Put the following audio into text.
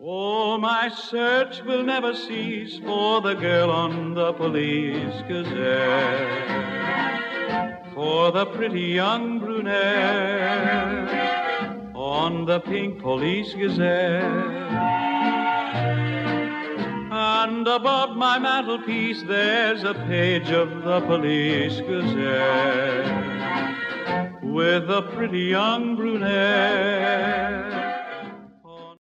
Oh, my search will never cease for the girl on the Police Gazette, for the pretty young brunette on the pink Police Gazette. And above my mantelpiece there's a page of the Police Gazette with a pretty young brunette